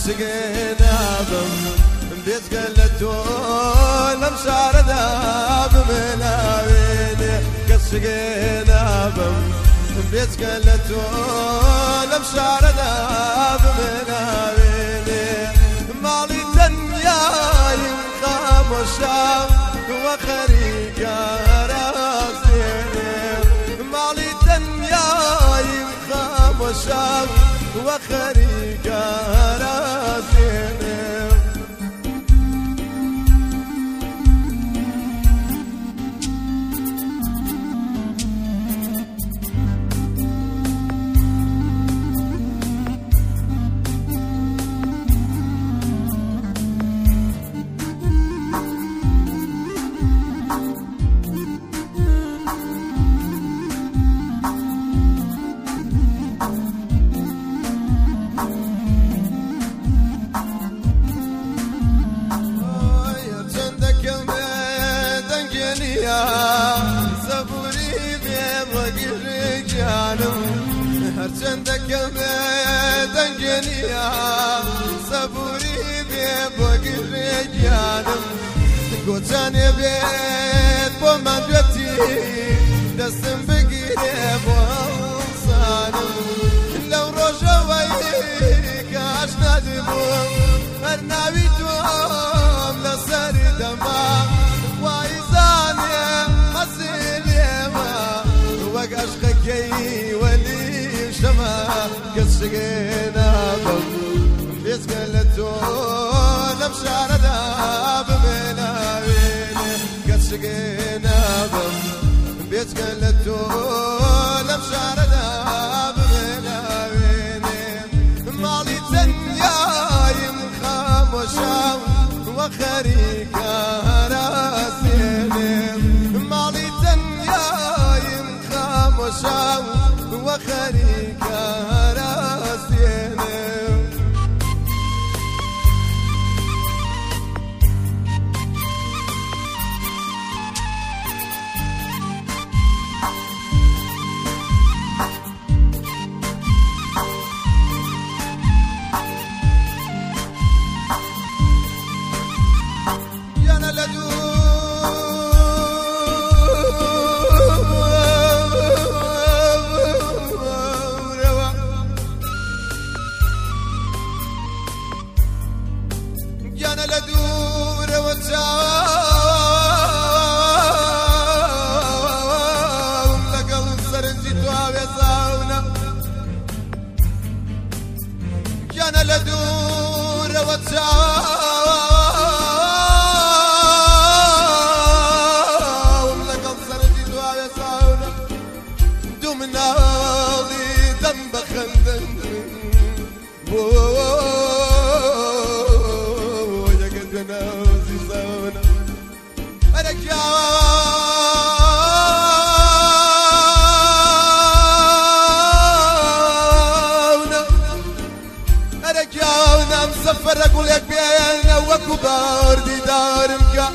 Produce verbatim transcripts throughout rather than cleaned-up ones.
كسقينا بم بيت قلتو لم شاردا بملاويني كسقينا بم بيت قلتو لم شاردا بملاويني مالي تنيا ينقام وشام وخريقا راسيني مالي تنيا ينقام وشام وخريقا راسيني صبوري بيبغى الرجالم هرچندك دنجنيا صبوري بيبغى الرجالم قوتاني بيت بومندوتي دستم بقيري بوصانم لو رجويك عشنا دموم هرناوي توم لسري دمام عشقكي ولي شما كسقينا بم بيت قلتو لمشاردا بملاويني كسقينا بم بيت قلتو لمشاردا بملاويني مالي تنيا يمخام وشام وخريقا راسيني مالي تنيا وشام وخريقا راسيني يا نلدو أنا لدور وتشاوم لقلب سرنجي توابي ساونا أنا لدور وتشاوم لقلب سرنجي توابي ساونا دومنا لي دم بخندن مسفر اقول لك بينا وكبار دي دارمك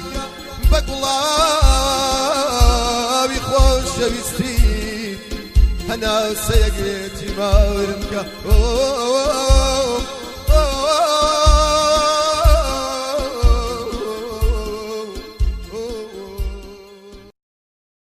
بقلاوي خوش بيستي انا سيقلتي مارمك